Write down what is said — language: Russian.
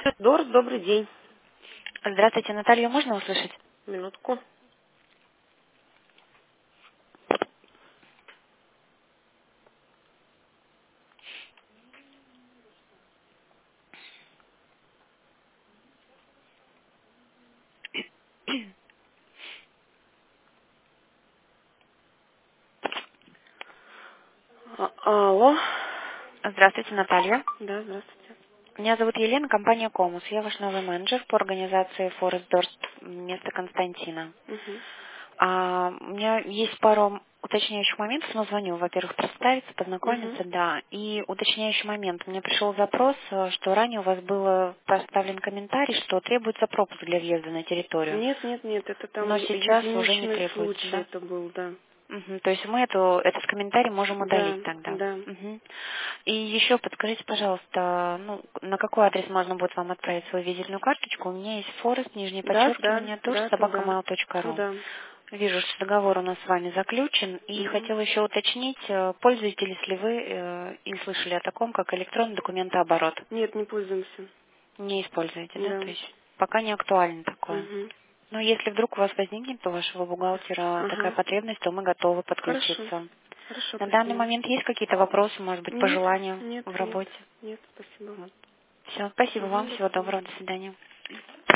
Дор, добрый день. Здравствуйте, Наталью можно услышать? Минутку. Алло. Здравствуйте, Наталья. Да, здравствуйте. Меня зовут Елена, компания Комус. Я ваш новый менеджер по организации Форест Дорст вместо Константина. Мгм. У меня есть пару уточняющих моментов, но звоню. Во-первых, представиться, Мгм. познакомиться, да. И уточняющий момент. Мне пришел запрос, что ранее у вас был поставлен комментарий, что требуется пропуск для въезда на территорию. Нет, нет, нет, это там Но сейчас уже не единичный требуется, случай да? это был, да. Мгм. То есть мы этот комментарий можем Да, удалить тогда. да. Мгм. И еще подскажите, пожалуйста, ну, на какой адрес можно будет вам отправить свою визитную карточку? У меня есть Форест, нижнее Да, да, подчеркивание, туш, да, туда. собакамейл.ру. Туда. Вижу, что договор у нас с вами заключен. И Мгм. хотела еще уточнить, пользуетесь ли вы и слышали о таком, как электронный документооборот? Нет, не пользуемся. Не используете, да? Да. То есть пока не актуально такое. Угу. Но если вдруг у вас возникнет у вашего бухгалтера такая Ага. потребность, то мы готовы Хорошо. подключиться. Хорошо, На данный спасибо. момент есть какие-то вопросы, может быть, Нет, пожелания нет, в нет, работе? нет, спасибо. Все, спасибо Угу, вам, до всего свидания. доброго, до свидания.